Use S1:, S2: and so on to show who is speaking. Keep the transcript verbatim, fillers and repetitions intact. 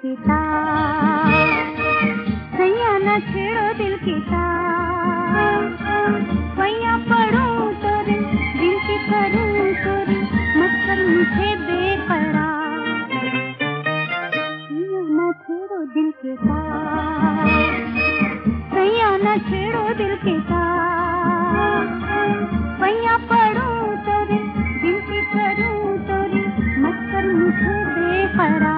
S1: के तार, सैया न छेड़ो दिल के तार। सैया पढ़ूं तो रे दिल की करूं तो रे, मत कर मुझे बेकरार। सैया न छेड़ो दिल के तार, सैया न छेड़ो दिल के तार। सैया पढ़ूं तो रे दिल की करूं तो रे, मत कर मुझे बेकरार।